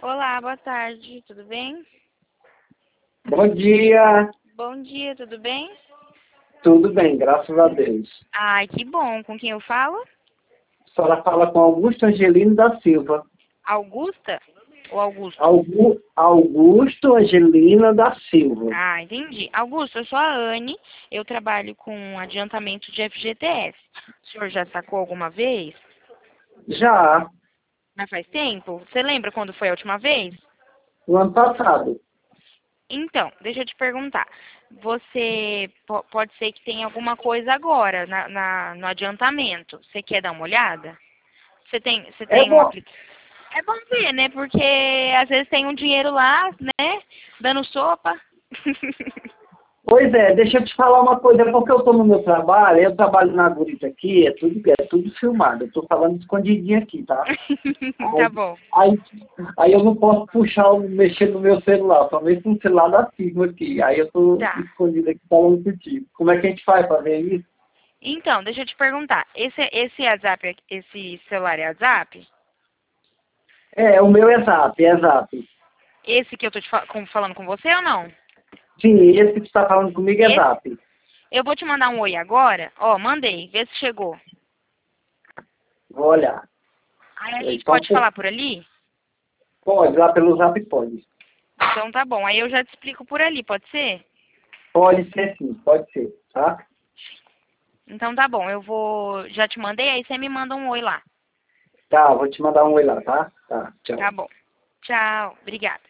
Olá, boa tarde, tudo bem? Bom dia, Bom dia, tudo bem? tudo bem, graças a Deus. Ai, que bom. Com quem eu falo? A senhora fala com Augusto Angelino da Silva. Augusta ou Augusto? Augusto Angelina da Silva. Ah, entendi. Augusto, eu sou a Anne, eu trabalho com adiantamento de FGTS. O senhor já sacou alguma vez? Já Mas faz tempo? Você lembra quando foi a última vez? no ano passado. Então, deixa eu te perguntar. Você pode ser que tenha alguma coisa agora no adiantamento. Você quer dar uma olhada? Você É tem um bom. aplicativo? É bom ver, né? Porque às vezes tem um dinheiro lá, né? Dando sopa. Pois é, deixa eu te falar uma coisa, é porque eu estou no meu trabalho, eu trabalho na Gurita aqui, é tudo filmado, eu estou falando escondidinho aqui, tá? Tá Aí, bom. aí, aí eu não posso mexer no meu celular, somente no celular da Silva aqui. Aí eu estou Tá. escondido aqui falando contigo. Como é que a gente faz para ver isso? Então, deixa eu te perguntar. Esse WhatsApp, esse celular é WhatsApp? É, o meu é Zap. Esse que eu tô falando com você ou não? Sim, esse que está falando comigo é Esse? Zap. Eu vou te mandar um oi agora. Ó, mandei. Vê se chegou. Vou olhar. Aí a gente Então, pode falar por ali? pode, lá pelo Zap pode. Então tá bom. Aí eu já te explico por ali, pode ser? Pode ser sim, pode ser, tá? Então tá bom. Eu vou. Já te mandei, aí você me manda um oi lá. Tá, vou te mandar um oi lá, tá? Tá, tchau. Tá bom. Tchau. Obrigada.